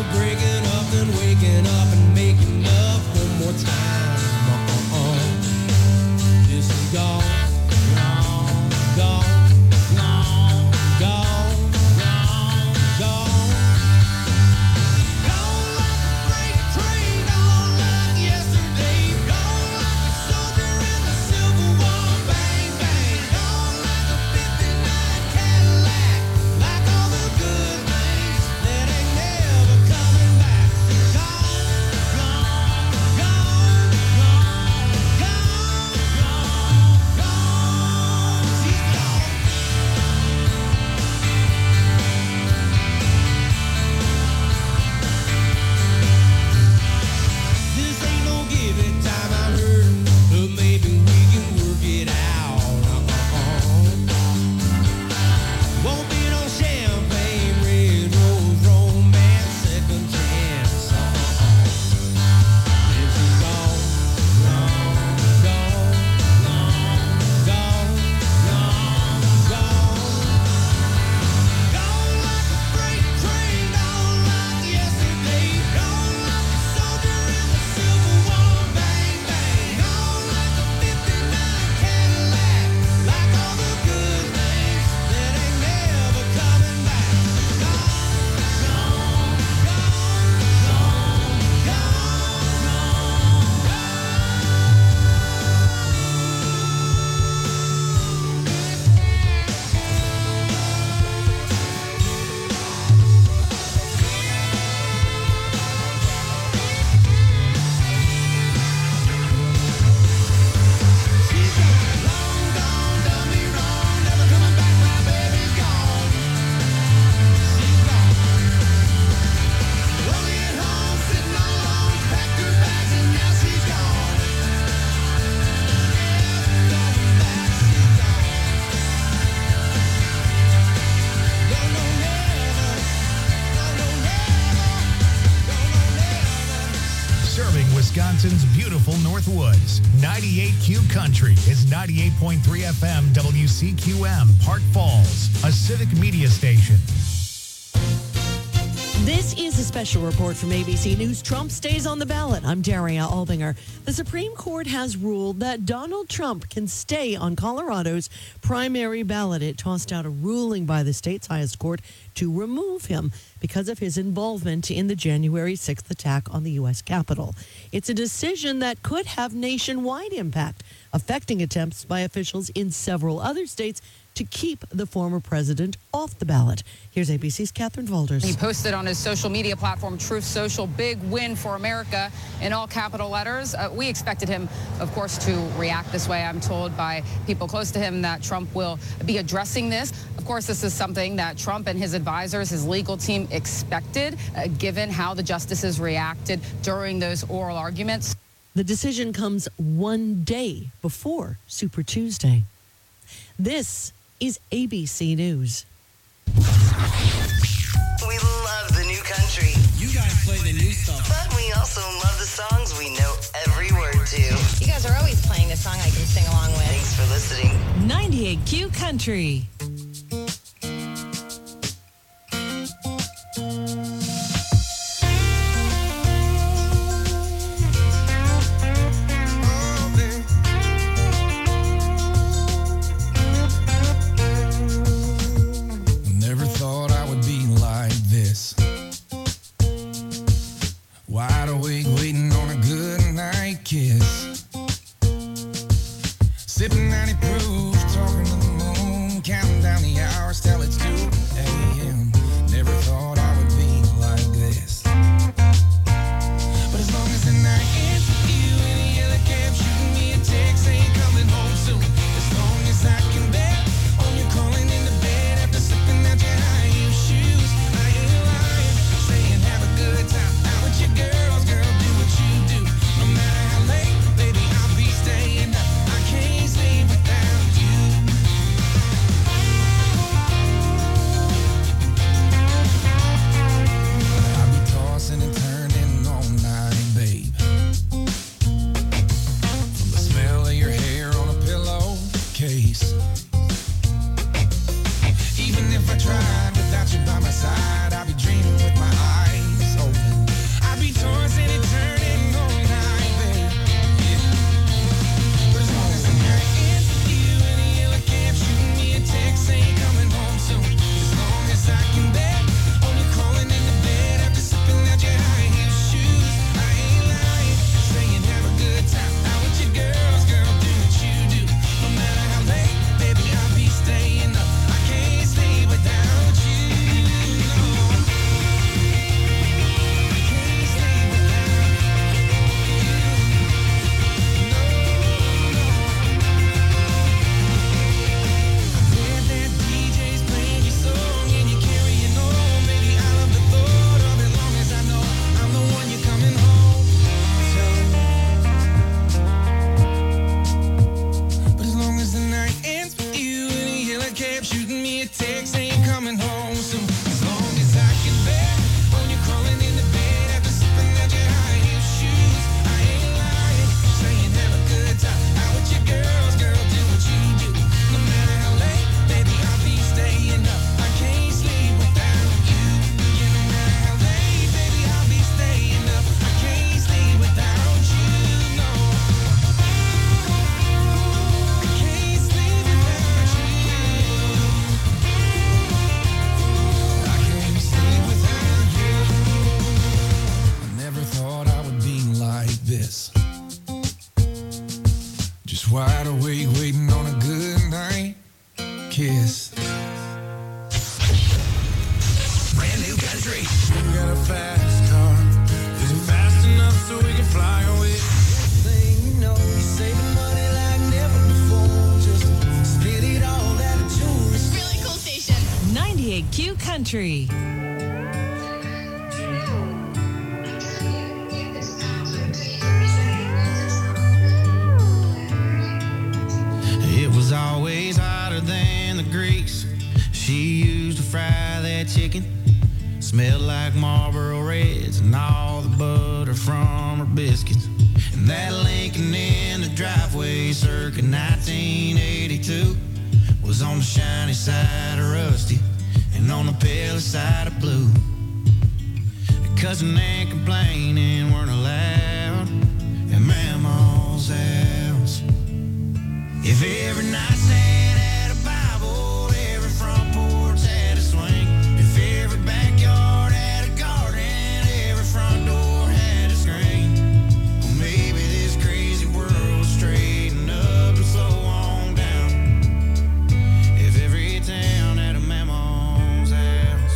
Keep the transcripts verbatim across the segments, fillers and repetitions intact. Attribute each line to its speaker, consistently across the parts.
Speaker 1: more breaking up than waking up and making love one more time. Uh-uh. This is gone, gone, gone, gone, gone, gone, gone. Gone like a freight train, gone like yesterday. Gone like a soldier in the Civil War. Bang, bang. Gone like a fifty-nine Cadillac. Like all the good things that ain't never coming back. Gone, gone, gone, gone, gone, gone, gone. She's gone. This ain't no giving time, I heard, but maybe we can work it out. Uh-uh. Won't be no champagne, red rose, romance, second chance. Uh-uh. This is gone, gone, gone, gone, gone, gone, gone. Gone like a freight train, gone like yesterday. Gone like a soldier in the Civil War. Bang, bang. Gone like a fifty-nine Cadillac. Like all the good things that ain't never coming back. Gone, gone, gone, gone, she's gone. Long gone, done me wrong, never coming back. My baby's gone. She's gone. Lonely at home, sitting all alone, packed her bags and now she's gone. Never coming back. She's gone. No, no, never. No, no, never. No, no, never.
Speaker 2: Serving Wisconsin's beautiful Northwoods. ninety-eight Q Country is ninety-eight point three F M W C Q M, Park Falls, a civic media station.
Speaker 3: This is a special report from A B C News. Trump stays on the ballot. I'm Daria Albinger. The Supreme Court has ruled that Donald Trump can stay on Colorado's primary ballot. It tossed out a ruling by the state's highest court to remove him because of his involvement in the January sixth attack on the U S Capitol. It's a decision that could have nationwide impact, affecting attempts by officials in several other states to keep the former president off the ballot. Here's A B C's Catherine
Speaker 4: He
Speaker 3: Valders.
Speaker 4: posted on his social media platform, Truth Social, big win for America in all capital letters. Uh, we expected him, of course, to react this way. I'm told by people close to him that Trump will be addressing this. Of course, this is something that Trump and his advisors, his legal team expected, uh, given how the justices reacted during those oral arguments.
Speaker 3: The decision comes one day before Super Tuesday. This is A B C News.
Speaker 5: We love the new country,
Speaker 1: You guys play the new stuff.
Speaker 5: but we also love the songs we know every word to.
Speaker 6: You guys are always playing the song I can sing along with.
Speaker 5: Thanks for listening.
Speaker 7: ninety-eight Q Country.
Speaker 8: Never thought I would be like this. Wide awake, waiting on a good night kiss. Sipping ninety proof, talking to the moon, counting down the hours till it's two A M. Never thought I would be like this. But as long as the night ends with you in a yellow cab, shooting me a text, ain't coming home soon. As long as I can bet on you calling into bed after slipping out your high heel shoes. I ain't lying, saying have a good time out with your girls, girl, do what you do. No matter how late, baby, I'll be staying up. I can't sleep without you. I'll be tossing and turning all night, babe. From the smell of your hair on a pillowcase. Even if I tried without you by my side, I'd be dreaming with my eyes open.
Speaker 2: Country.
Speaker 8: You got a fast car. Is it fast enough so we can fly away? Thing you know, you're saving money like never before. Just spit it all out of jewelry.
Speaker 7: Really cool station. ninety-eight Q Country.
Speaker 8: It was always hotter than the grease she used to fry that chicken. Smelled like Marlboro Reds and all the butter from her biscuits. And that Lincoln in the driveway circa nineteen eighty-two was on the shiny side of rusty and on the pale side of blue. Cousin and complaining weren't allowed at Mama's house. If every nightstand had a Bible, every front porch had a swing. If every backyard had a garden, every front door had a screen. Well, maybe this crazy world straighten up and slow on down. If every town had a Mama's house.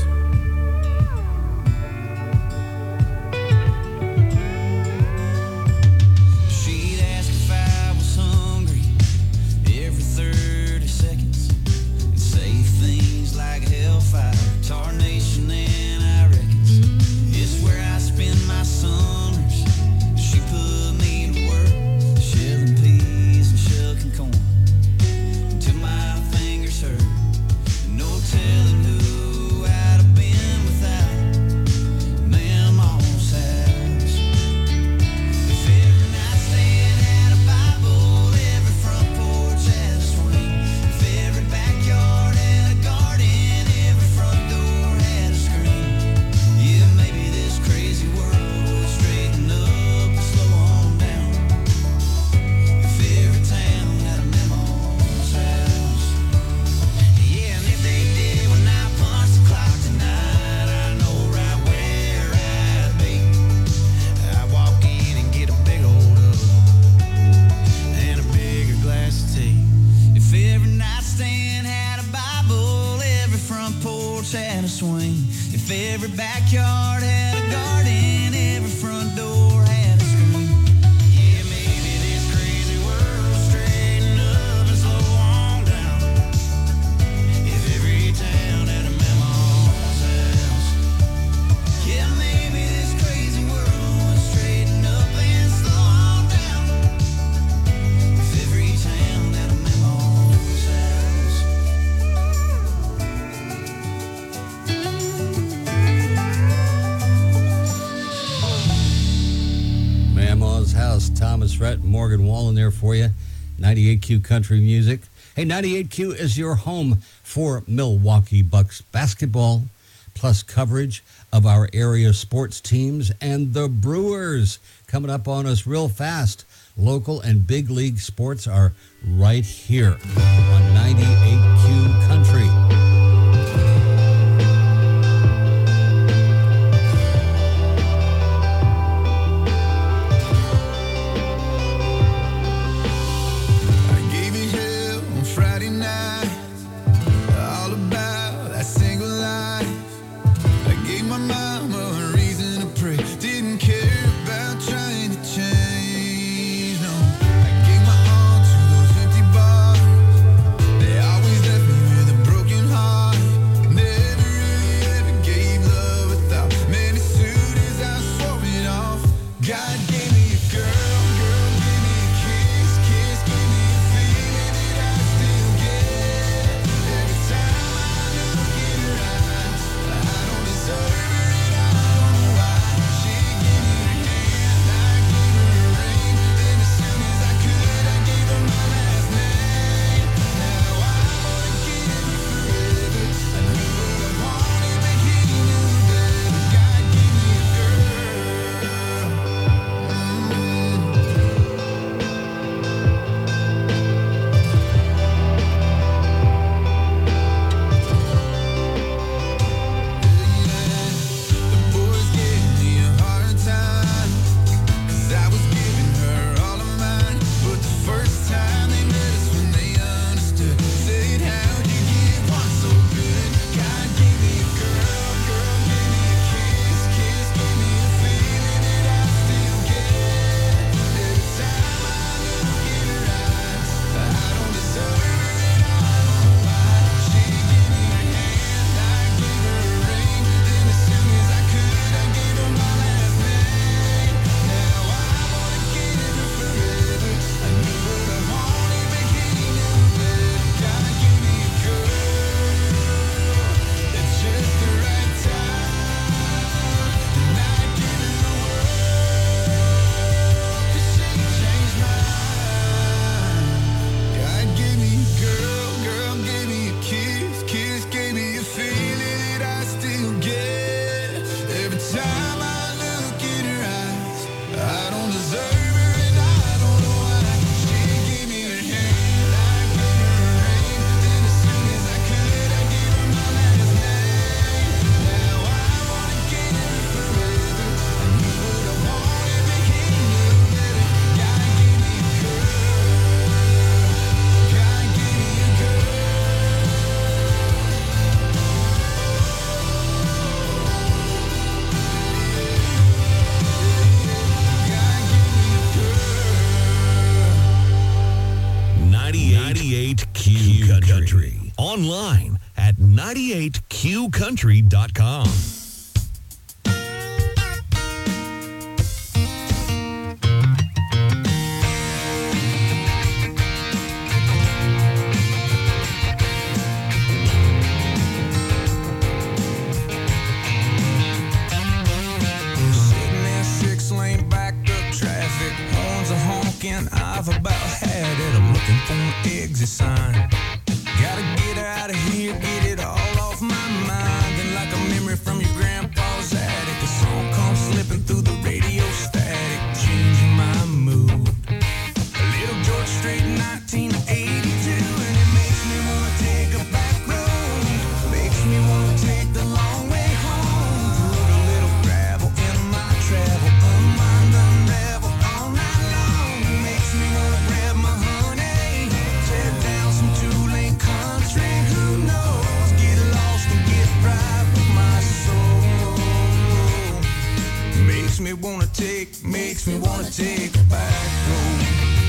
Speaker 8: She'd ask if I was hungry every thirty seconds and say things like hellfire, tarnation, and I reckons it's where I spend my summers. She put me to work, shelling peas and shucking corn until my fingers hurt. No telling who I'd have been without Mama's house. If every nightstand had a Bible, every front porch had a swing. If every backyard had a garden, every front door had a screen. Yeah, maybe this crazy world would straighten up and slow on down. If every town had a Mama's house. Yeah, and if they did when I punch the clock tonight, I know right where I'd be. I'd walk in and get a big old hug and a bigger glass of tea. If every nightstand had a Bible, every front porch had a swing. If every backyard had a garden, every front door had a screen. Yeah, maybe this crazy world would straighten up and slow on down. If every town had a Mama's house. Yeah, maybe this crazy world would straighten up and slow on down. If every town had a Mama's house.
Speaker 9: Mama's House, Thomas Rhett, Morgan Wallen there for you. ninety-eight Q Country Music. Hey, ninety-eight Q is your home for Milwaukee Bucks basketball, plus coverage of our area sports teams and the Brewers coming up on us real fast. Local and big league sports are right here on ninety-eight Q Country.
Speaker 8: I gave you hell on Friday night, all about that single life. I gave my mama a reason to pray, didn't care about trying to change, no. I gave my all to those empty bars, they always
Speaker 2: ninety-eight Q country dot com.
Speaker 8: I've about had it. I'm looking for an exit sign. Gotta get out of here, get it all off my mind. And like a memory from your grandpa's attic, a song comes slipping through the radio static, changing my mood. A little George Strait, nineteen eighty-two, and it makes me wanna take a back road. Makes me wanna take the long way home. Put a little gravel in my travel, unwind, unravel all night long. Makes me wanna grab my honey, tear down some two-lane country. Who knows? Get lost and get right with my soul. Makes me wanna take, makes me wanna take a back road.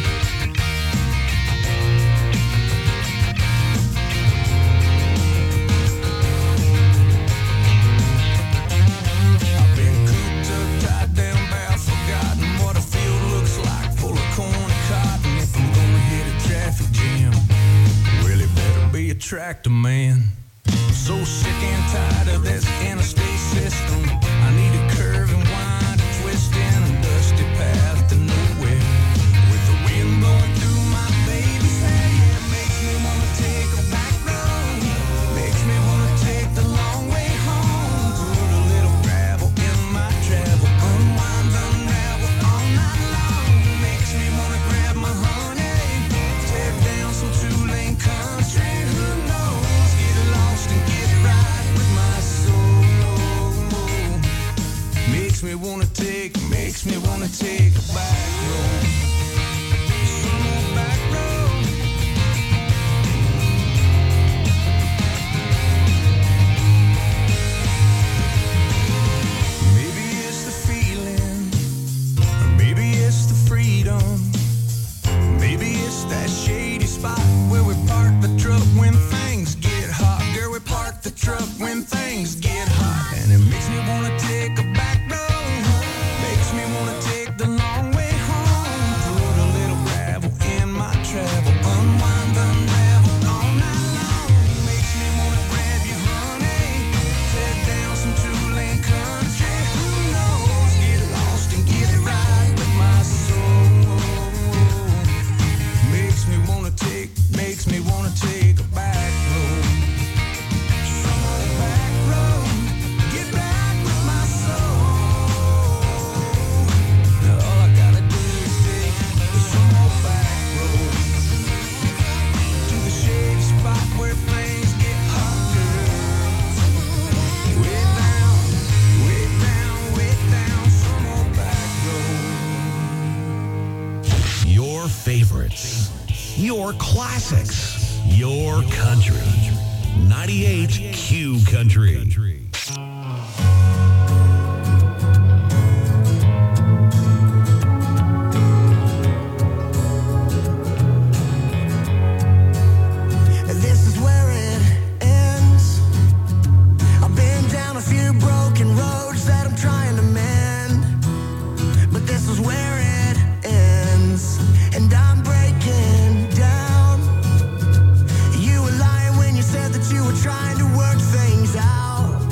Speaker 8: I've been cooped up, tied down, bound, forgotten what a field looks like, full of corn and cotton. If I'm gonna hit a traffic jam, well, it better be a tractor man. I'm so sick and tired of this interstate system. I need a curve and wind, a twist and a dusty path to nowhere. With the wind blowing through my baby's hair, yeah, it makes me wanna take a back road. Makes me wanna take the long way home. Put a little gravel in my travel, unwind, unravel all night long. Makes me wanna grab my honey, tear down some two-lane country. Who knows? Get lost and get right with my soul. Makes me wanna take, makes me wanna take a back road. Some old back road. Maybe it's the feeling, or maybe it's the freedom. Maybe it's that shady spot where we park the truck when things get hot. Girl, we park the truck when things get hot. And it makes me wanna take a back road. Makes me wanna take the long way home. Put a little gravel in my travel, unwind, unravel all night long. Makes me wanna grab you, honey, tear down some two-lane country. Who knows? Get lost and get right with my soul. Makes me wanna take, makes me wanna take a back road. Some old back road, get back with my soul. Now all I gotta do is take some old back road to the shady spot where things get hot, girl. Way down, way down, way down, some old back road.
Speaker 2: Your favorites, your classics, your country. ninety-eight Q Country.
Speaker 8: This is where it ends. I've been down a few broken roads that I'm trying to mend, but this is where it ends, and I'm breaking down. You were lying when you said that you were trying to work things out.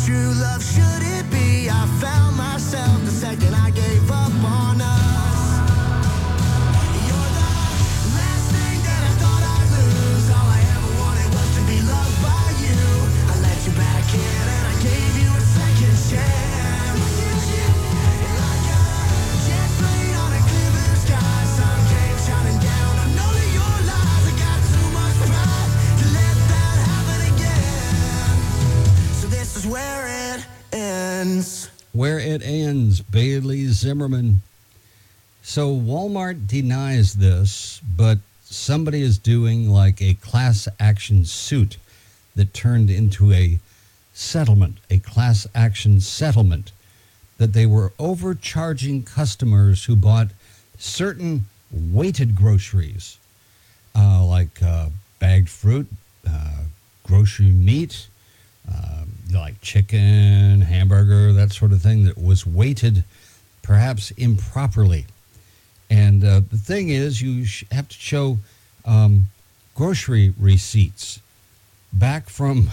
Speaker 1: true love should it be? I found myself the second I gave up on us. You're the last thing that I thought I'd lose. All I ever wanted was to be loved by you. I let you back in and I gave you a second chance. Like a jet plane on a clear blue sky, sun came shining down on all of your lies. I got too much pride to let that happen again. So this is where it ends.
Speaker 9: Where it ends, Bailey Zimmerman. So Walmart denies this, but somebody is doing like a class action suit that turned into a settlement, a class action settlement, that they were overcharging customers who bought certain weighted groceries, uh, like uh, bagged fruit, uh, grocery meat, uh, like chicken, hamburger, that sort of thing, that was weighted perhaps improperly. And uh, the thing is, you sh- have to show um, grocery receipts back from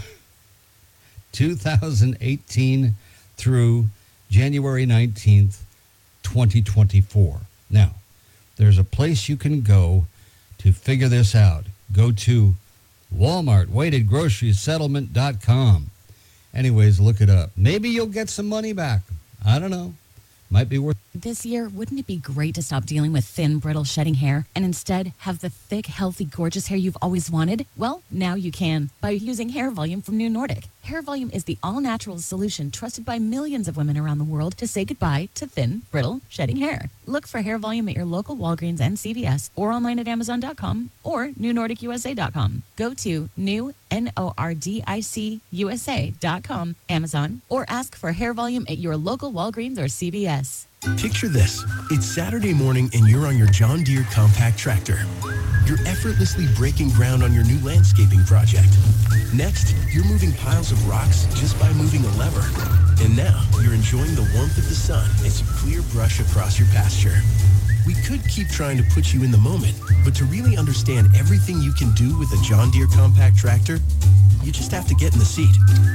Speaker 9: two thousand eighteen through January nineteenth, twenty twenty-four. Now, there's a place you can go to figure this out. Go to Walmart Weighted Grocery Settlement dot com. Anyways, look it up. Maybe you'll get some money back. I don't know. Might be worth.
Speaker 10: This year, wouldn't it be great to stop dealing with thin, brittle, shedding hair and instead have the thick, healthy, gorgeous hair you've always wanted? Well, now you can by using Hair Volume from New Nordic. Hair Volume is the all-natural solution trusted by millions of women around the world to say goodbye to thin, brittle, shedding hair. Look for Hair Volume at your local Walgreens and C V S or online at Amazon dot com or New Nordic U S A dot com. Go to new, N O R D I C U S A dot com, Amazon, or ask for Hair Volume at your local Walgreens or C V S.
Speaker 11: Picture this. It's Saturday morning and you're on your John Deere compact tractor. You're effortlessly breaking ground on your new landscaping project. Next, you're moving piles of rocks just by moving a lever. And now, you're enjoying the warmth of the sun as you clear brush across your pasture. We could keep trying to put you in the moment, but to really understand everything you can do with a John Deere compact tractor, you just have to get in the seat.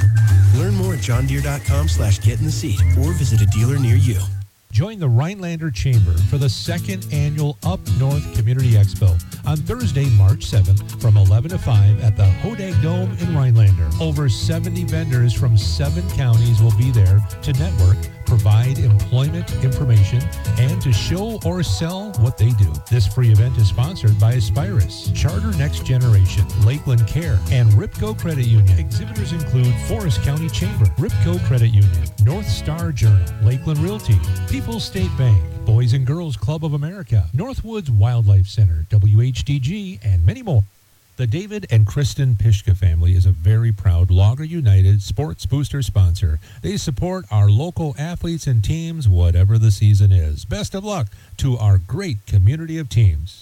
Speaker 11: Learn more at john deere dot com slash get in the seat or visit a dealer near you.
Speaker 12: Join the Rhinelander Chamber for the second annual Up North Community Expo on Thursday, March seventh from eleven to five at the Hodag Dome in Rhinelander. Over seventy vendors from seven counties will be there to network, provide employment information, and to show or sell what they do. This free event is sponsored by Aspirus, Charter Next Generation, Lakeland Care, and Ripco Credit Union. Exhibitors include Forest County Chamber, Ripco Credit Union, North Star Journal, Lakeland Realty, People's State Bank, Boys and Girls Club of America, Northwoods Wildlife Center, W H D G, and many more. The David and Kristen Pishka family is a very proud Logger United Sports Booster sponsor. They support our local athletes and teams, whatever the season is. Best of luck to our great community of teams.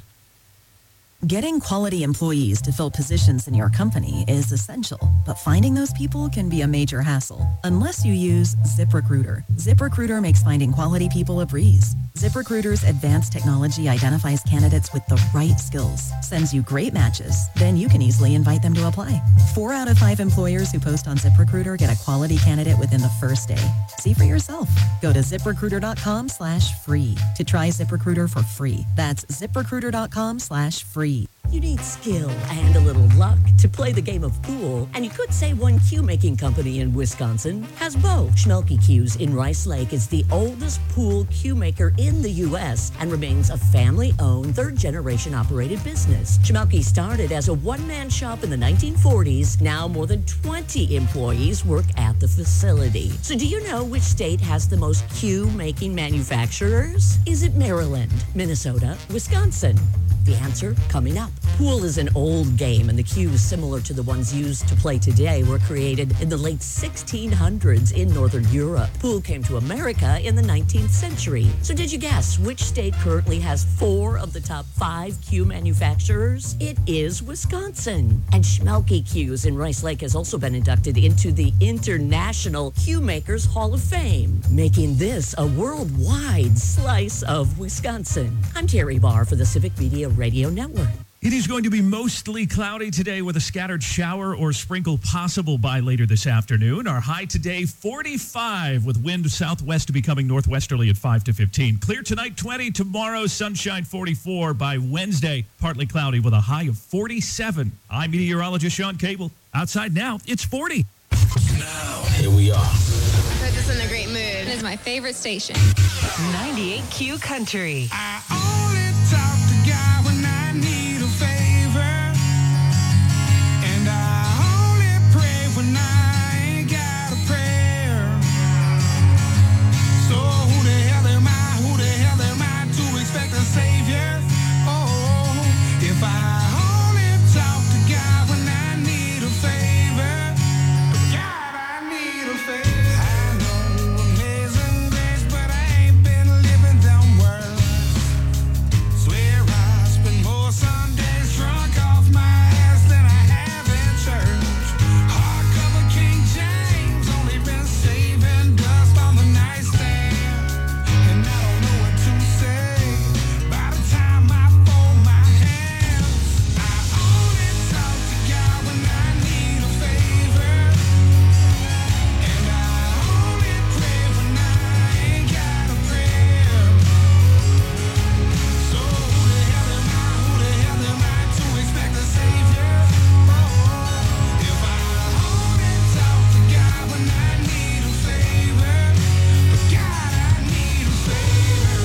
Speaker 13: Getting quality employees to fill positions in your company is essential, but finding those people can be a major hassle unless you use ZipRecruiter. ZipRecruiter makes finding quality people a breeze. ZipRecruiter's advanced technology identifies candidates with the right skills, sends you great matches, then you can easily invite them to apply. Four out of five employers who post on ZipRecruiter get a quality candidate within the first day. See for yourself. Go to ZipRecruiter dot com slash free to try ZipRecruiter for free. That's ZipRecruiter dot com slash free.
Speaker 14: You need skill and a little luck to play the game of pool, and you could say one cue-making company in Wisconsin has both. Schmelke Cues in Rice Lake is the oldest pool cue maker in the U S and remains a family-owned, third-generation operated business. Schmelke started as a one-man shop in the nineteen forties. Now more than twenty employees work at the facility. So do you know which state has the most cue-making manufacturers? Is it Maryland, Minnesota, Wisconsin? The answer coming up. Pool is an old game, and the cues similar to the ones used to play today were created in the late sixteen hundreds in Northern Europe. Pool came to America in the nineteenth century. So did you guess which state currently has four of the top five cue manufacturers? It is Wisconsin. And Schmelke Cues in Rice Lake has also been inducted into the International Cue Makers Hall of Fame, making this a worldwide slice of Wisconsin. I'm Terry Barr for the Civic Media Radio Network.
Speaker 15: It is going to be mostly cloudy today with a scattered shower or sprinkle possible by later this afternoon. Our high today, forty-five, with wind southwest becoming northwesterly at five to fifteen. Clear tonight, twenty. Tomorrow, sunshine, forty-four. By Wednesday, partly cloudy with a high of forty-seven. I'm meteorologist Sean Cable. Outside now, it's forty.
Speaker 11: Now, here we are.
Speaker 6: Puts us in a great mood.
Speaker 7: It's my favorite station.
Speaker 16: ninety-eight Q Country.
Speaker 8: I only talk to God when I need a favor, and I only pray when I ain't got a prayer. So who the hell am I? Who the hell am I to expect a savior? Oh, if I only talk to God when I need a favor, God, I need a favor. I know amazing grace, but I ain't been living them words. Swear I spend more Sundays drunk off my ass than I have in church. Hardcover King James, only been saving dust on the nightstand. And I don't know what to say by the time I fold my hands. I only talk to God when I need a favor, and I only pray when I ain't got a prayer. So who the hell am I? Who the hell am I to expect a savior? Oh, if I only talk to God when I need a favor, but God, I need a favor.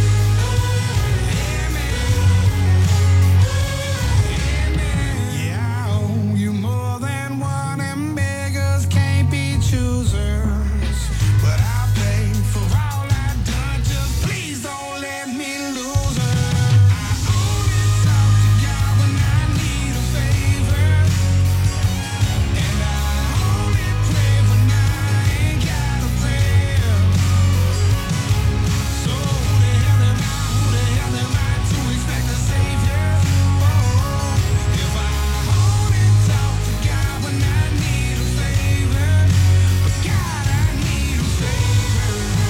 Speaker 8: Yeah, I owe you more than one, and beggars can't be choosers. But I pay for all I've done, just please don't let me lose her. I only talk to God when I need a favor, and I only pray when I ain't got a prayer. So who the hell am I? Who the hell am I to expect a savior? Oh, if I only talk to God when I need a favor, but God, I need a favor.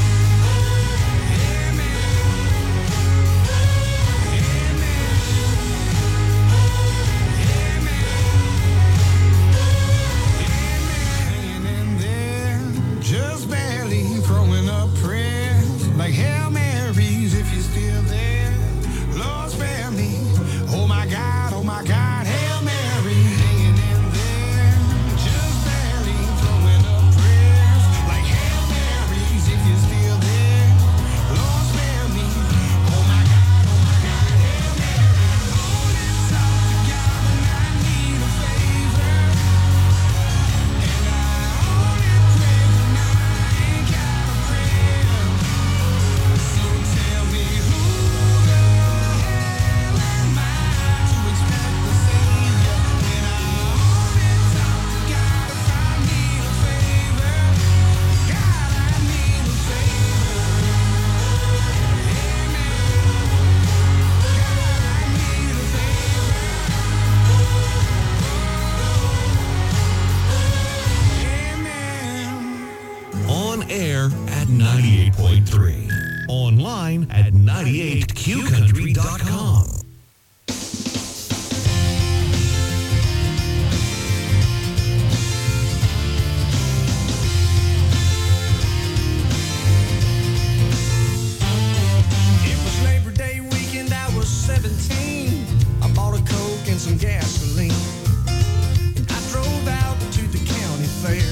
Speaker 8: Hanging in there, just barely throwing up prayers like Hail Marys if you're still there. Lord, spare me. Oh my God, oh my God, Hail Mary. Hanging in there, just barely throwing up prayers like Hail Marys if you're still there. Lord, spare me. Oh my God, oh my God, Hail Mary. Only talk to God when I need a favor, and I only pray when I ain't got a prayer. So tell me who the hell am I to expect a savior when I only talk to God if I need a favor? God, I need a favor.
Speaker 11: On air at ninety-eight point three. Online at ninety-eight q country dot com.
Speaker 8: It was Labor Day weekend, I was seventeen. I bought a Coke and some gasoline. I drove out to the county fair.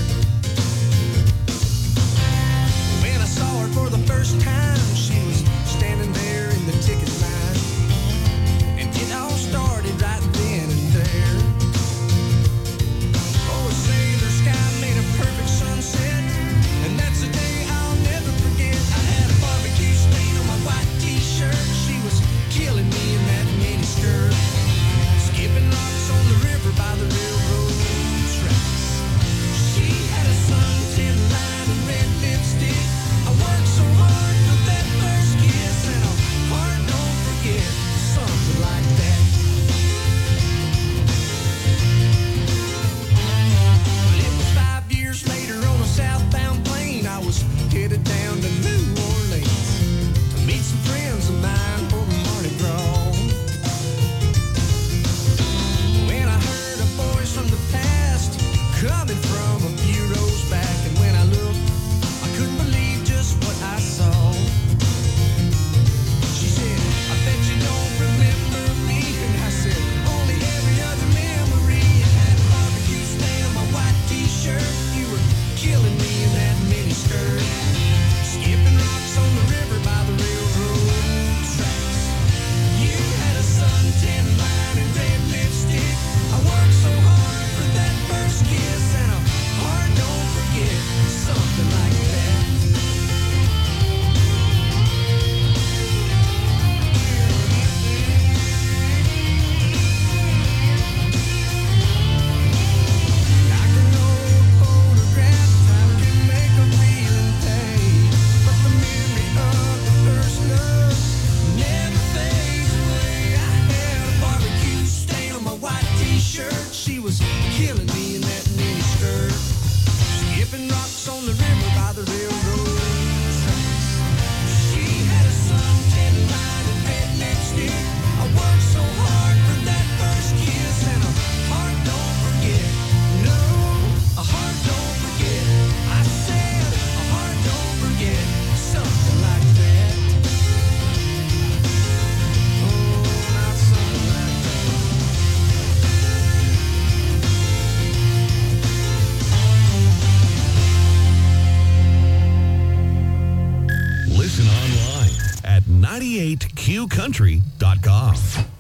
Speaker 8: When I saw her for the first time, she was standing there in the ticket line.
Speaker 11: ninety-eight q country dot com.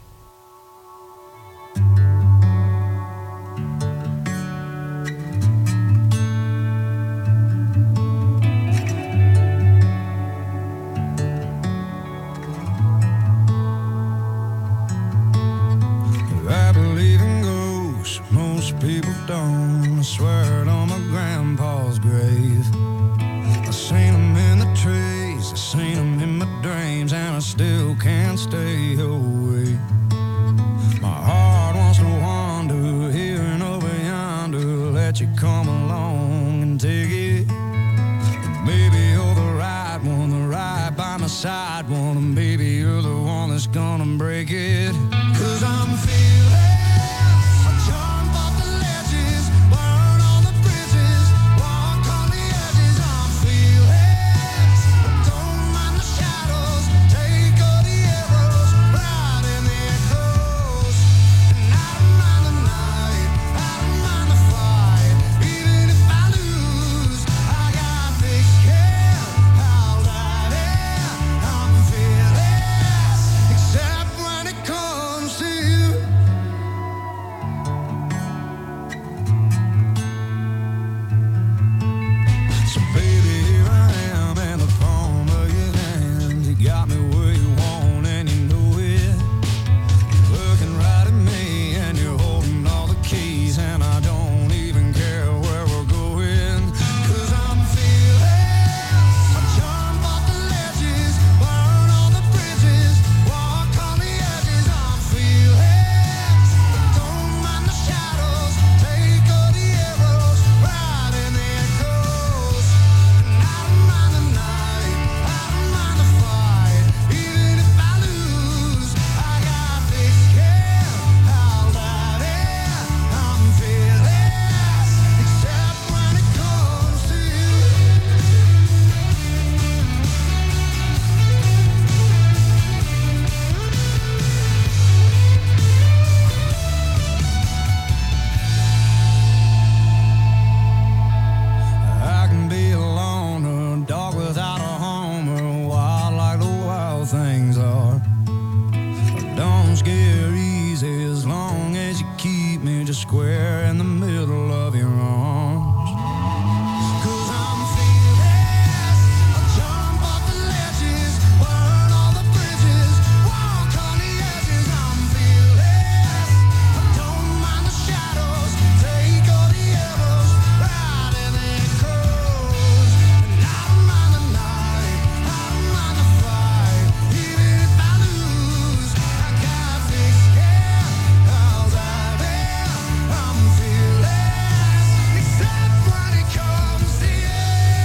Speaker 8: I believe in ghosts, most people don't. I swear it on my grandpa's grave. I seen them in the trees, I seen them in my dreams, and I still can't stay away. My heart wants to wander here and over yonder, let you come along and take it. Maybe you're the right one, the right by my side one, and maybe you're the one that's gonna break it. Cause I'm feeling square in the middle of your arms. Cause I'm fearless, I'll jump off the ledges, burn all the bridges, walk on the edges. I'm fearless, I don't mind the shadows, take all the arrows, ride in the echoes. And I don't mind the night, I don't mind the fight, even if I lose, I got thick skin, I'll dive in. I'm fearless, except when it comes to you.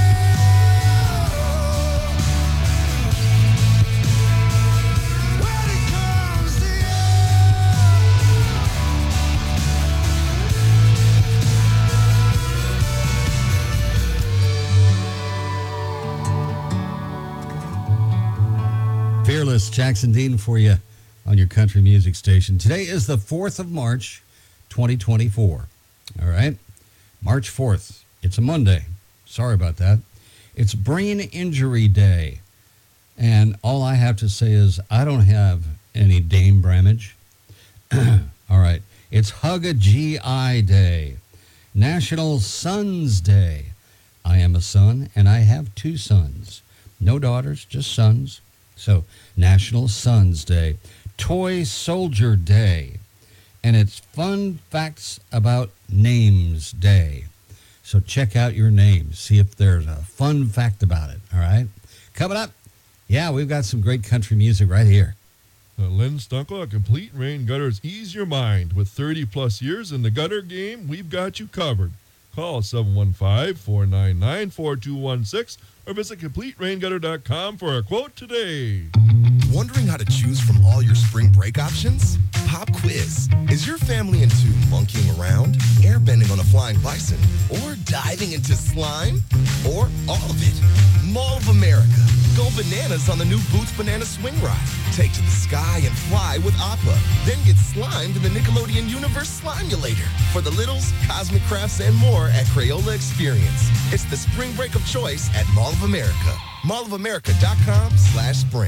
Speaker 8: When it comes to you.
Speaker 9: Fearless, Jackson Dean for you on your country music station. Today is the fourth of March, twenty twenty-four. All right? March fourth. It's a Monday. Sorry about that. It's Brain Injury Day. And all I have to say is I don't have any Dame Bramage. All right. It's Hug a G I Day. National Sons Day. I am a son, and I have two sons. No daughters, just sons. So, National Sons Day. Toy Soldier Day. And it's Fun Facts About Names Day. So check out your names. See if there's a fun fact about it. All right? Coming up, yeah, we've got some great country music right here.
Speaker 17: Uh, Len Stunkel at Complete Rain Gutters. Ease your mind. With thirty plus years in the gutter game, we've got you covered. Call seven one five, four nine nine, four two one six or visit complete rain gutter dot com for a quote today.
Speaker 18: Wondering how to choose from all your spring break options? Pop quiz. Is your family into monkeying around, airbending on a flying bison, or diving into slime? Or all of it? Mall of America. Go bananas on the new Boots Banana Swing Ride. Take to the sky and fly with Appa. Then get slimed in the Nickelodeon Universe Slimulator. For the littles, Cosmic Crafts, and more at Crayola Experience. It's the spring break of choice at Mall of America. mall of america dot com slash spring.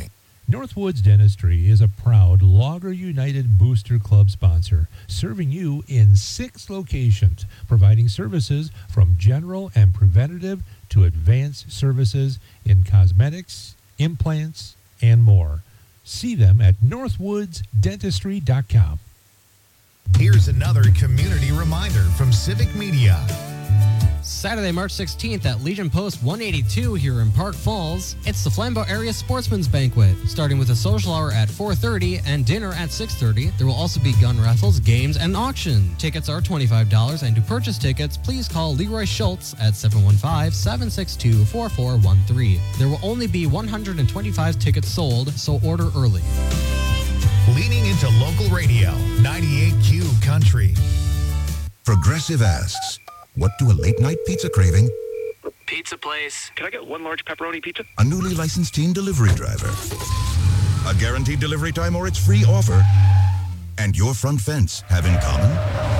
Speaker 12: Northwoods Dentistry is a proud Logger United Booster Club sponsor, serving you in six locations, providing services from general and preventative to advanced services in cosmetics, implants, and more. See them at northwoods dentistry dot com.
Speaker 2: Here's another community reminder from Civic Media.
Speaker 19: Saturday, March sixteenth at Legion Post one eighty-two here in Park Falls, it's the Flambeau Area Sportsman's Banquet. Starting with a social hour at four thirty and dinner at six thirty, there will also be gun raffles, games, and auction. Tickets are twenty-five dollars, and to purchase tickets, please call Leroy Schultz at seven one five, seven six two, four four one three. There will only be one hundred twenty-five tickets sold, so order early.
Speaker 2: Leaning into local radio, ninety-eight Q Country.
Speaker 20: Progressive asks, what do a late-night pizza craving,
Speaker 21: Pizza place. Can I get one large pepperoni pizza?
Speaker 20: a newly licensed teen delivery driver, a guaranteed delivery time or its free offer, and your front fence have in common?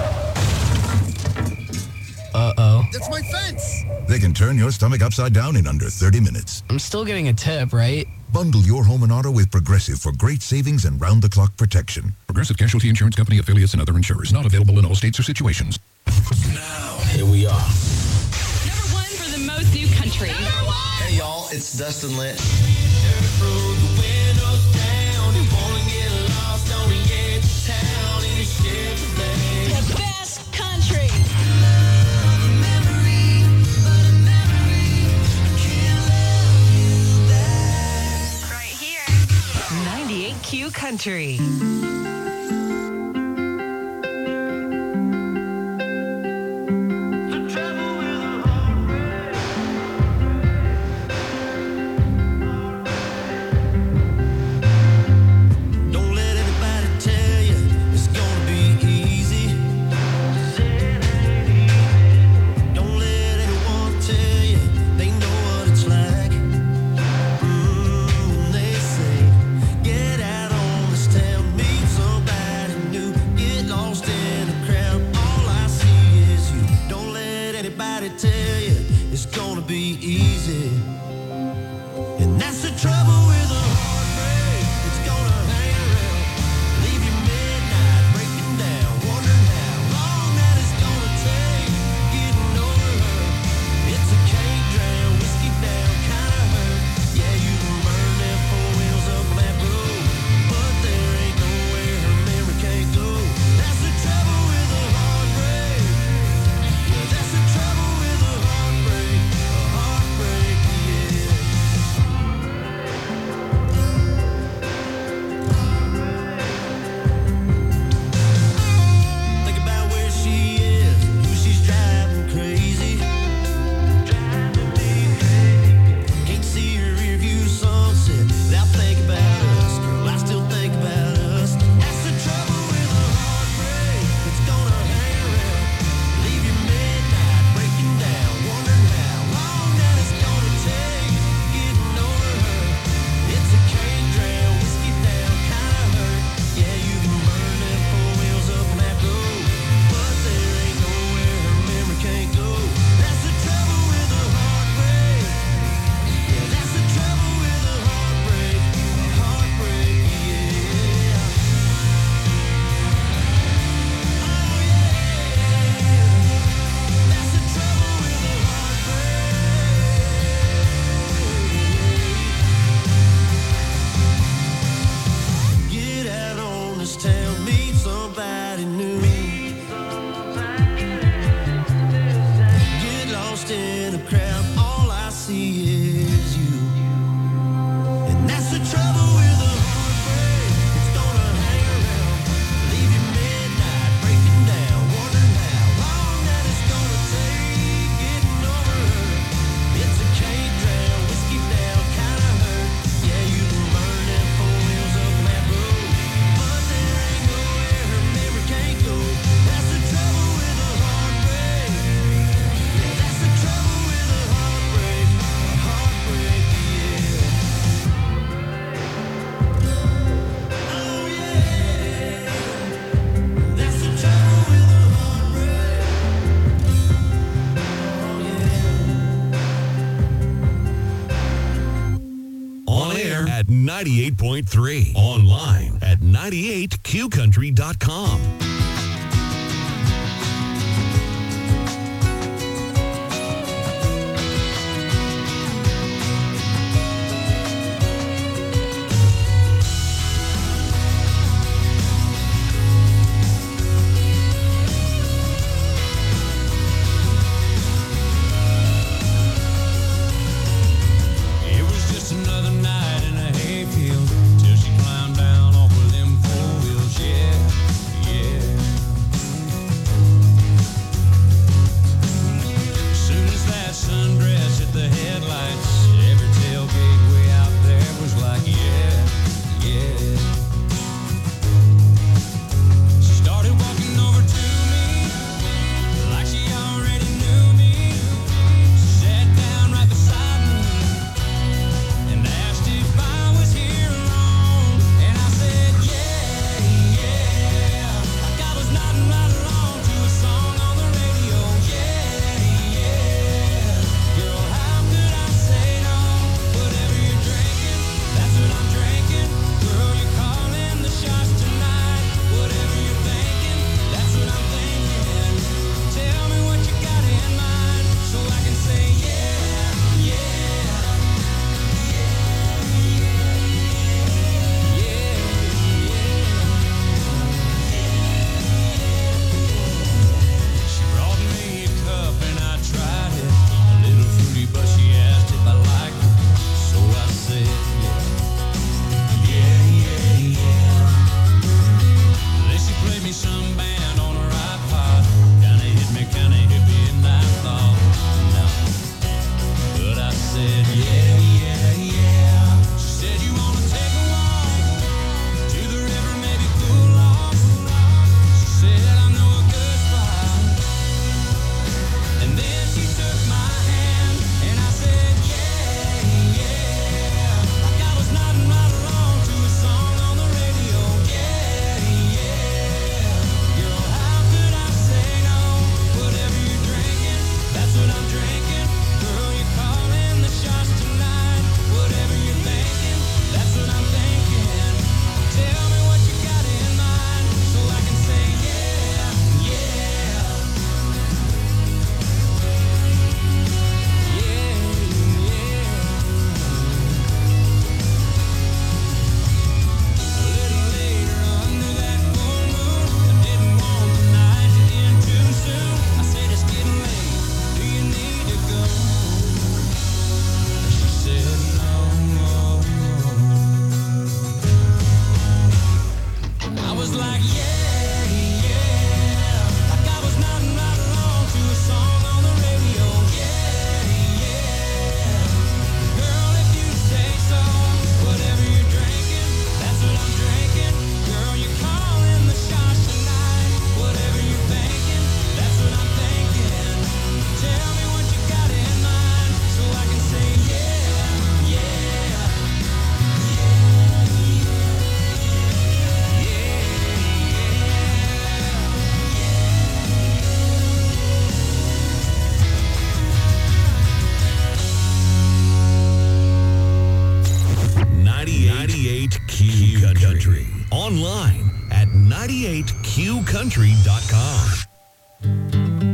Speaker 21: Uh-oh.
Speaker 20: That's my fence! They can turn your stomach upside down in under thirty minutes.
Speaker 21: I'm still getting a tip, right?
Speaker 20: Bundle your home and auto with Progressive for great savings and round-the-clock protection.
Speaker 22: Progressive Casualty Insurance Company affiliates and other insurers. Not available in all states or situations.
Speaker 21: Now, here we are.
Speaker 16: Number one for the most new country.
Speaker 5: Hey y'all, it's Dustin Lynch.
Speaker 16: The best country. Right here. ninety-eight Q Country.
Speaker 1: Don't let anybody tell you it's gonna be easy. Don't let anyone tell you they know what it's like. Mm, they say, get out on this town, meet somebody new, get lost in the crowd. All I see is you. Don't let anybody tell you it's gonna be easy. And that's the trouble with a heartbreak. It's gonna hang around, leave you midnight, breaking down, wondering how long that it's gonna take getting over her. It's a can't drown, whiskey down kind of hurt. Yeah, you can burn them four wheels up that road, but there ain't nowhere her memory can't go. That's the trouble with a heartbreak. Yeah, that's the trouble with a heartbreak. A heartbreak, yeah. Think about where she is, who she's driving crazy. Can't see her rearview sunset without thinking about us. Girl, I still think about us. That's the trouble with a heartbreak. It's gonna hang around, leave you midnight, breaking down, wondering how long that it's gonna take getting over her. It's a can't drown, whiskey down kind of hurt. Yeah, you can burn them four wheels up on that road, but there ain't nowhere her memory can't go. That's the trouble with a heartbreak. Yeah, that's the trouble with a heartbreak. A heartbreak, yeah. Oh yeah. That's the trouble with a heartbreak. Get out on this town, meet somebody new. Get lost in a crowd, all I see is you. And that's the trouble with a heartbreak. It's gonna hang around, leave you midnight, breaking down, wondering how long that it's gonna take getting over her. It's a can't drown, whiskey down kind of hurt. Yeah, you can burn them four wheels up that road, but there ain't nowhere her memory can't go.
Speaker 11: ninety-eight point three. Online at ninety-eight q country dot com.
Speaker 1: It was just another night in a hayfield till she climbed down off of them four wheels. Yeah, yeah. Soon as that sundress hit the headlights, every tailgate way out there was like, yeah, yeah. She started walking over to me like she already knew me. She sat down right beside me and asked if I was here alone. And I said, yeah, yeah. Like I was nodding right along to a song on the radio. Yeah, yeah. Girl, how could I say no? Whatever you're drinking, that's what I'm drinking. Girl, you're calling the shots tonight. Whatever you're thinking, that's what I'm thinking. Tell me what you got in mind so I can say yeah, yeah. She brought me a cup and I tried it. A little fruity, but she asked if I liked it. So I said, yeah, yeah, yeah, yeah. Then she played me some band on her iPod. Kinda hit me, kinda hippie, and I thought, no. But I said, yeah, yeah, yeah. She said, you wanna take a walk to the river, maybe cool off. She said, I know a good spot. And then she took my hand and I said, yeah, yeah. Like I was nodding right along to a song on the radio. Yeah, yeah. Girl, how could I say no? Whatever you're drinking, that's what I'm drinking. Girl, you're calling the shots tonight. Whatever you're thinking, that's what I'm thinking. Tell me what you got in mind so I can say yeah, yeah. Yeah, yeah. A little later under that full moon, I didn't want the night to end too soon. I said it's getting late, do you need to go? And she said no, no, no. I was like yeah, yeah. Like I was nodding right along to a song on the radio. Yeah, yeah. Girl, if you say so, whatever you're drinking, that's what I'm drinking. Girl, you're calling the shots tonight. Whatever you're thinking, that's what I'm thinking. Tell me what you got in mind so I can say yeah, yeah.
Speaker 11: ninety-eight Q Country. Online at ninety-eight q country dot com.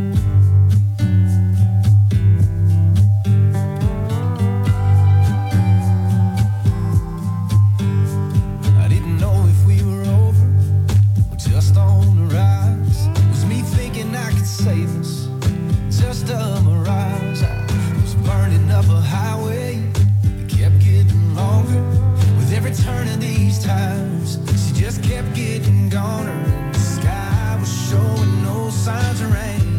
Speaker 8: I didn't know if we were over or just on the rise. Was me thinking I could save us? Just a mirage. I was burning up a highway that kept getting longer. With every turn of these times, she just kept getting goner. And the sky was showing no signs of rain.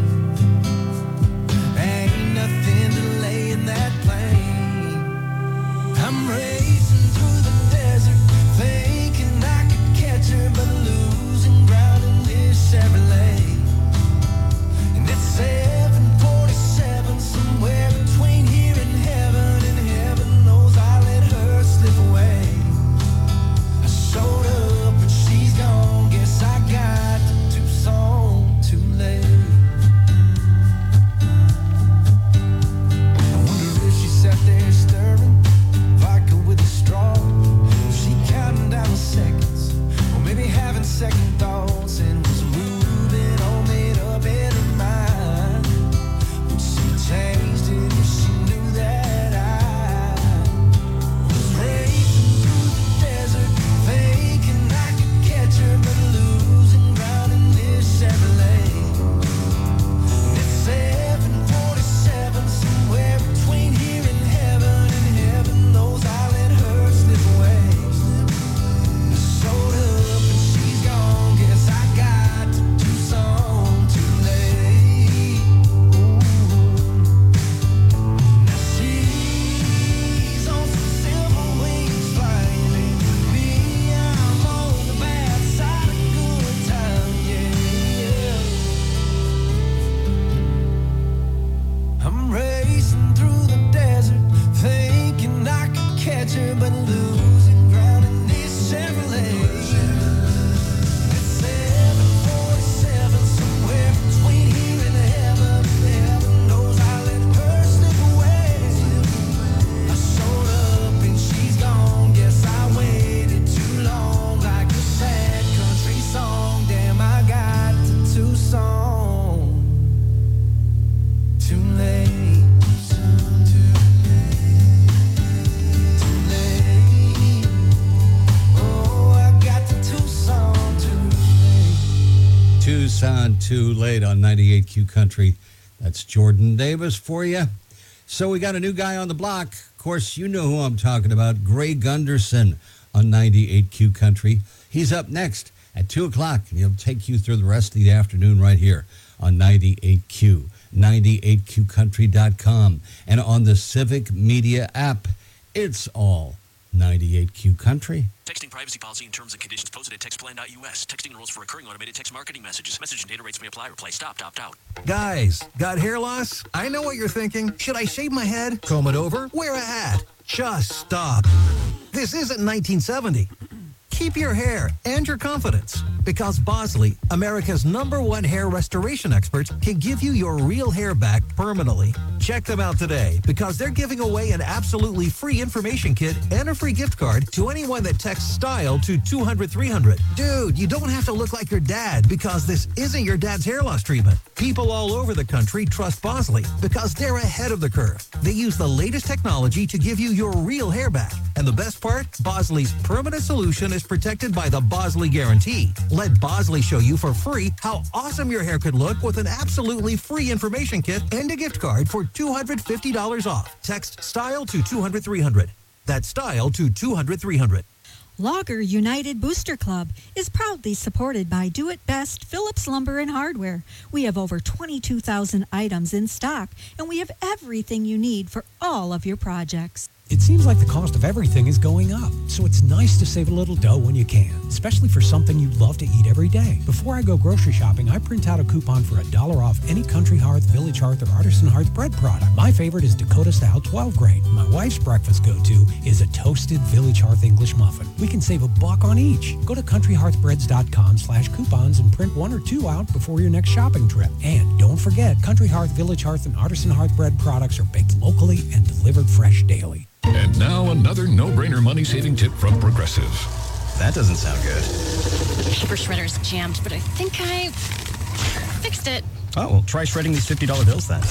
Speaker 9: Tucson too late on ninety-eight Q Country. That's Jordan Davis for you. So we got a new guy on the block. Of course, you know who I'm talking about, Gray Gunderson on ninety-eight Q Country. He's up next at two o'clock, and he'll take you through the rest of the afternoon right here on ninety-eight Q, ninety-eight Q country dot com, and on the Civic Media app. It's all ninety-eight Q Country.
Speaker 3: Texting privacy policy and terms and conditions posted at text plan dot U S. Texting rules for recurring automated text marketing messages. Message and data rates may apply. Reply stop, opt out.
Speaker 4: Guys, got hair loss? I know what you're thinking. Should I shave my head, comb it over, wear a hat? Just stop. This isn't nineteen seventy. Keep your hair and your confidence, because Bosley, America's number one hair restoration experts, can give you your real hair back permanently. Check them out today, because they're giving away an absolutely free information kit and a free gift card to anyone that texts STYLE to two hundred three hundred. Dude, you don't have to look like your dad, because this isn't your dad's hair loss treatment. People all over the country trust Bosley because they're ahead of the curve. They use the latest technology to give you your real hair back. And the best part, Bosley's permanent solution is protected by the Bosley Guarantee. Let Bosley show you for free how awesome your hair could look with an absolutely free information kit and a gift card for two hundred fifty dollars off. Text STYLE to two hundred three hundred. That's STYLE to two hundred three hundred.
Speaker 23: Logger United Booster Club is proudly supported by Do It Best Phillips Lumber and Hardware. We have over twenty-two thousand items in stock, and we have everything you need for all of your projects.
Speaker 24: It seems like the cost of everything is going up, so it's nice to save a little dough when you can, especially for something you love to eat every day. Before I go grocery shopping, I print out a coupon for a dollar off any Country Hearth, Village Hearth, or Artisan Hearth bread product. My favorite is Dakota Style twelve grain. My wife's breakfast go-to is a toasted Village Hearth English muffin. We can save a buck on each. Go to country hearth breads dot com slash coupons and print one or two out before your next shopping trip. And don't forget, Country Hearth, Village Hearth, and Artisan Hearth bread products are baked locally and delivered fresh daily.
Speaker 22: And now another no-brainer money-saving tip from Progressive.
Speaker 25: That doesn't sound good.
Speaker 10: The paper shredder's jammed, but I think I fixed it.
Speaker 25: Oh, well, try shredding these fifty dollar bills then.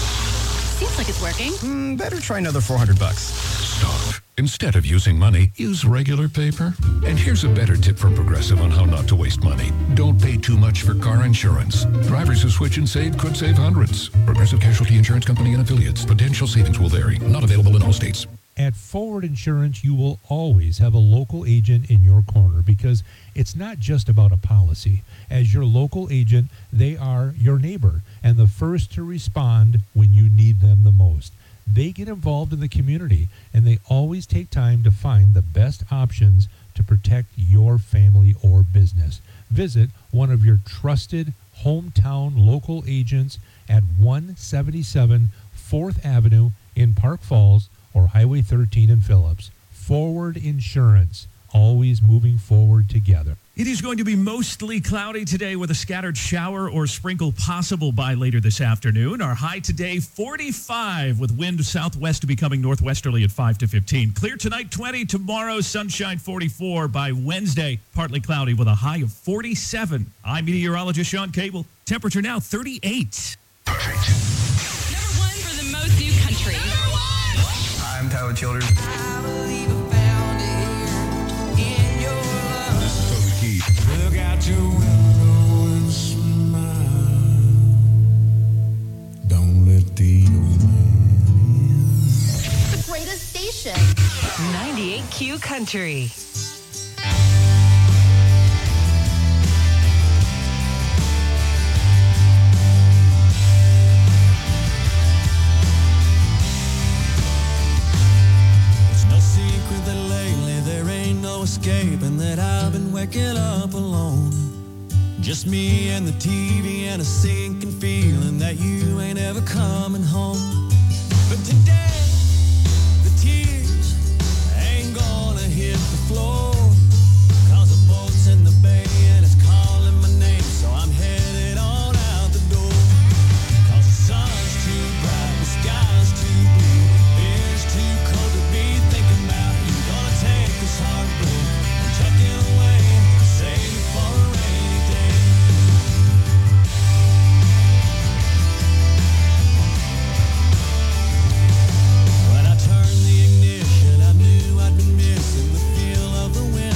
Speaker 10: Seems like it's working.
Speaker 25: Mm, better try another four hundred bucks.
Speaker 22: Stop. Instead of using money, use regular paper. And here's a better tip from Progressive on how not to waste money. Don't pay too much for car insurance. Drivers who switch and save could save hundreds. Progressive Casualty Insurance Company and affiliates. Potential savings will vary. Not available in all states.
Speaker 12: At Forward Insurance, you will always have a local agent in your corner, because it's not just about a policy. As your local agent, they are your neighbor and the first to respond when you need them the most. They get involved in the community, and they always take time to find the best options to protect your family or business. Visit one of your trusted hometown local agents at one seventy-seven fourth Avenue in Park Falls or Highway thirteen in Phillips. Forward Insurance, always moving forward together.
Speaker 15: It is going to be mostly cloudy today with a scattered shower or sprinkle possible by later this afternoon. Our high today, forty-five, with wind southwest becoming northwesterly at five to fifteen. Clear tonight, twenty. Tomorrow, sunshine, forty-four. By Wednesday, partly cloudy with a high of forty-seven. I'm meteorologist Sean Cable. Temperature now, thirty-eight.
Speaker 16: Number one for the most new country. Number one!
Speaker 25: I'm Tyler Childers.
Speaker 1: Look out your window and smile. Don't let the old man in.
Speaker 16: The greatest station. ninety-eight Q Country.
Speaker 1: It's no secret that lately there ain't no escaping that I've been waking up alone. Just me and the T V and a sinking feeling that you ain't ever coming home. But today, the tears ain't gonna hit the floor, 'cause the boat's in the bay and it's calling my name, so I'm headed on out the door. 'Cause the sun's too bright, the sky's too blue, it's too cold to be thinking about you. Gonna take this heartbreak and tuck it away, save it for a rainy day. When I turned the ignition, I knew I'd been missing the feel of the wind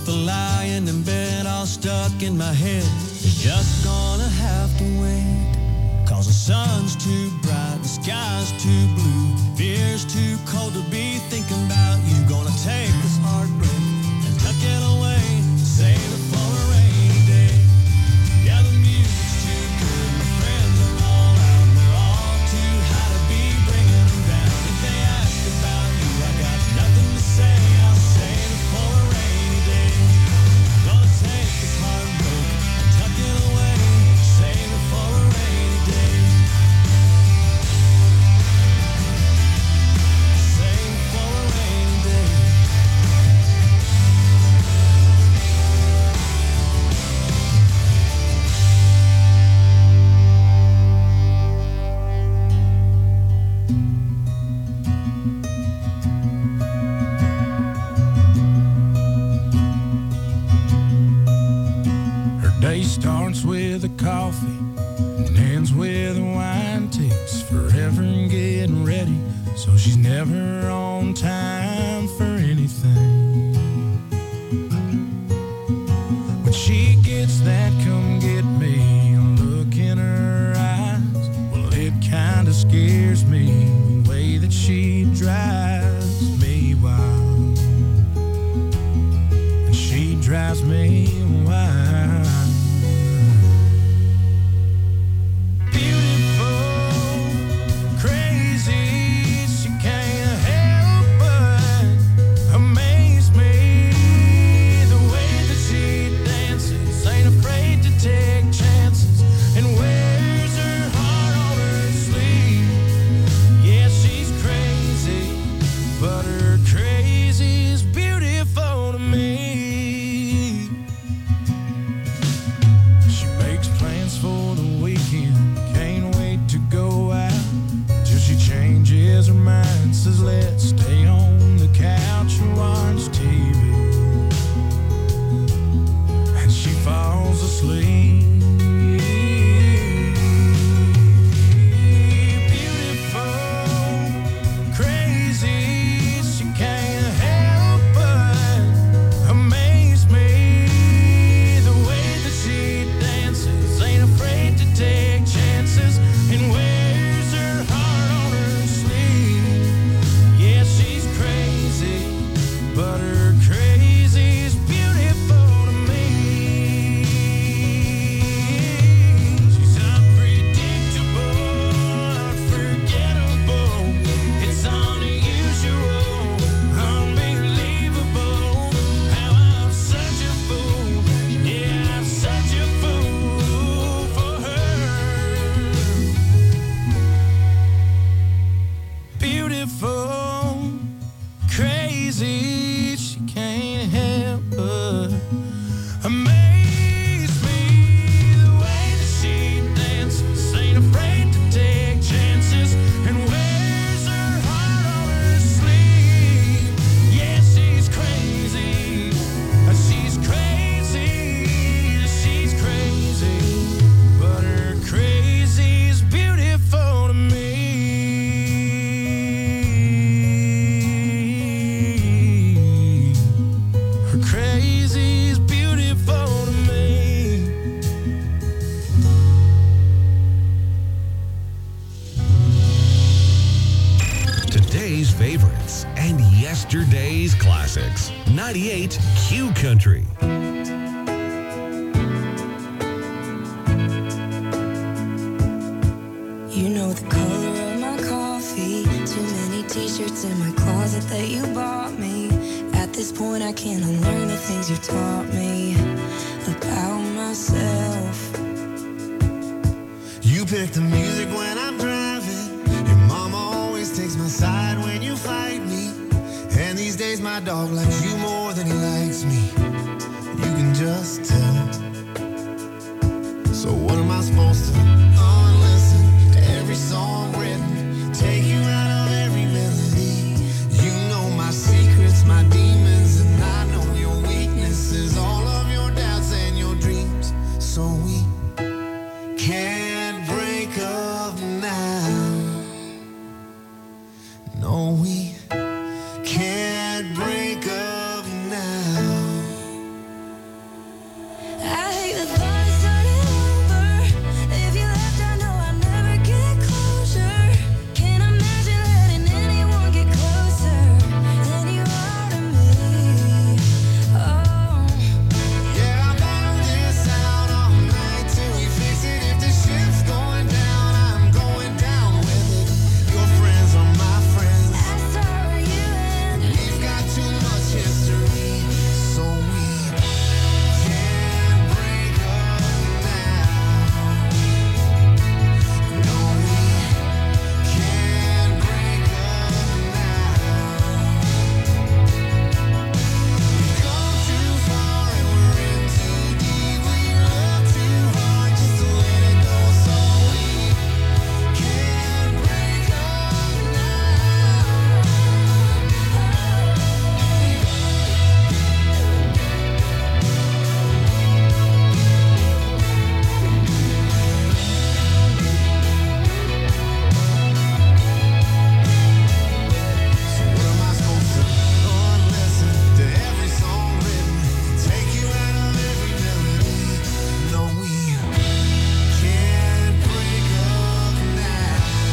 Speaker 1: for lying in bed all stuck in my head. You're just gonna have to wait. Cause the sun's too bright, the sky's too blue, fear's too cold to be thinking about you. Gonna take this heartbreak and tuck it away, save it for a rainy day. Yeah, the music's too good, my friends are all out, and they're all too high to be bringing them down. If they ask about you, I got nothing to say, I'll save it for a rainy day. Gonna take this heartbreak and tuck it away, save it for a rainy day. Save it for a rainy day.
Speaker 8: Her day starts with a coffee and ends with a wine. Takes forever in getting ready, so she's never on time for anything. When she gets that come get me look in her eyes, well, it kinda scares me the way that she drives me wild. And she drives me wild. Beautiful, crazy, she can't help but amaze me. The way that she dances, ain't afraid to take chances, and wears her heart on her sleeve. Yeah, she's crazy, but her crazy is beautiful to me. She makes plans for the weekend, can't wait to go out, till she changes her mind, says let's stay on the couch and watch T V. And she falls asleep. Beautiful, crazy, she can't help but amaze me. The way that she dances, ain't afraid to take chances, and wears her heart on her sleeve. Yeah, she's crazy, but her crazy's beautiful to me. She's unpredictable, unforgettable. It's unusual, unbelievable. How I'm such a fool. Yeah, I'm such a fool for her. Beautiful, crazy, she can't help but amaze me. The way that she dances, ain't afraid to take chances, and wears her heart on her sleeve. Yeah, she's crazy, she's crazy, she's crazy, but her crazy's beautiful to me. Her crazy's beautiful to me.
Speaker 6: Today's favorites and yesterday's classics. ninety-eight Q Country.
Speaker 7: You know the color of my coffee. Too many t-shirts in my closet that you bought me. At this point I can't unlearn the things you've taught me about myself.
Speaker 13: You pick the music when I'm driving. Your mama always takes my side when you fight me. And these days my dog likes you more